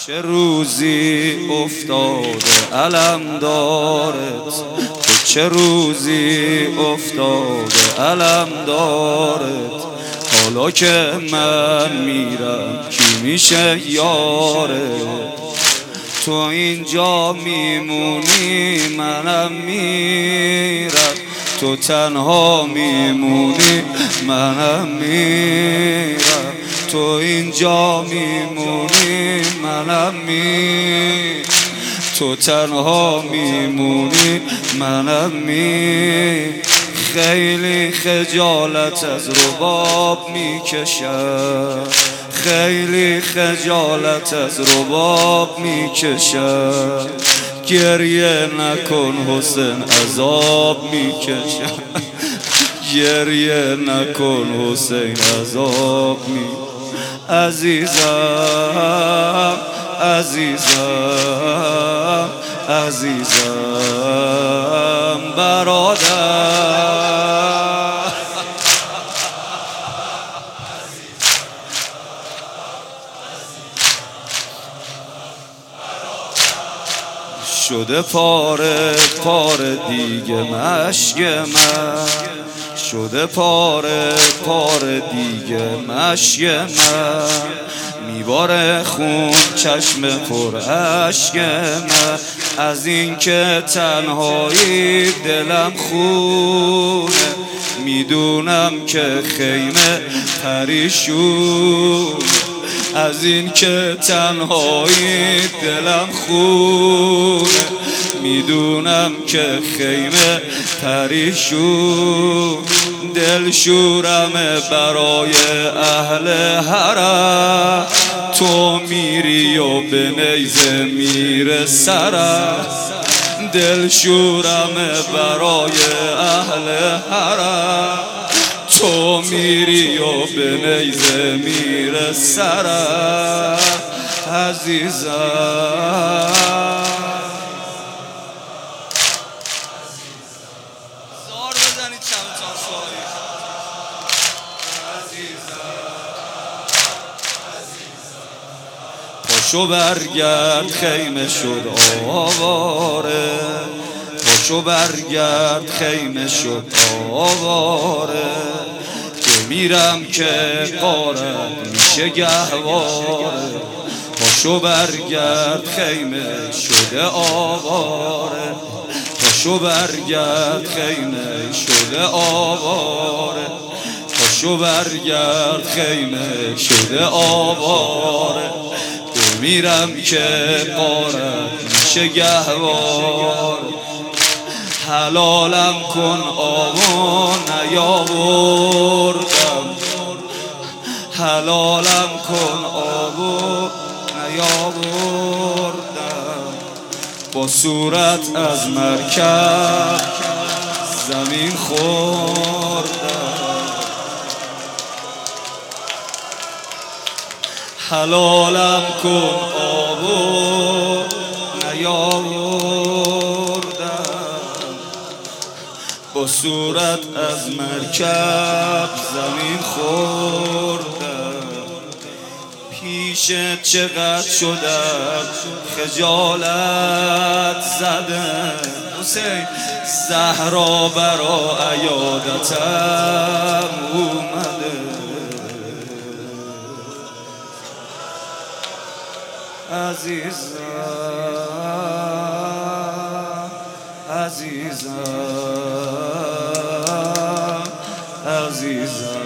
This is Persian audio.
چه روزی افتاده علمدارت، چه روزی افتاده علمدارت. حالا که من میرم کی میشه یارت؟ تو اینجا میمونی منم میرم، تو تنها میمونی منم میرم. تو اینجا میمونی منم میرم، تو تنها میمونی منم میرم. خیلی خجالت از رباب میکشم، خیلی خجالت از رباب میکشم. گریه نکن حسین عذاب میکشم، گریه نکن حسین عذاب میکشم. عزیزم عزیزم عزیزم برادر، شده پاره پاره دیگه مشک من، شده پاره پاره دیگه مشک من. میباره خون چشم پر اشک من، از این که تنهایی دلم خونه. میدونم که خیمه پریشون، از این که تنهایی دلم خونه. میدونم که خیمه پریشون. دل شورمه برای اهل حرم، تو میری و به نیزه میره سرم. دل شورمه برای اهل حرم، تو میری و به نیزه میره سرم. عزیزم زار بزنید چمتان سواری. پاشو برگرد خیمه شد آواره، پاشو برگرد خیمه شد آواره. که میرم که غارت میشه گهواره. پاشو برگرد خیمه شده آواره، پاشو برگرد خیمه شده آواره. پاشو برگرد خیمه شده آواره. میرم که غارت میشه گهواره. حلالم کن آوا نیاوردم، حلالم کن آوا نیاوردم. با صورت از مرکب زمین خوردم، حلالم کن آوا نیاوردم. با صورت از مرکب زمین خوردم. پیشت چقدر شدم خجالت زدم حسین، زهرا برا عیادتم اومده. عزیزم عزیزم عزیزم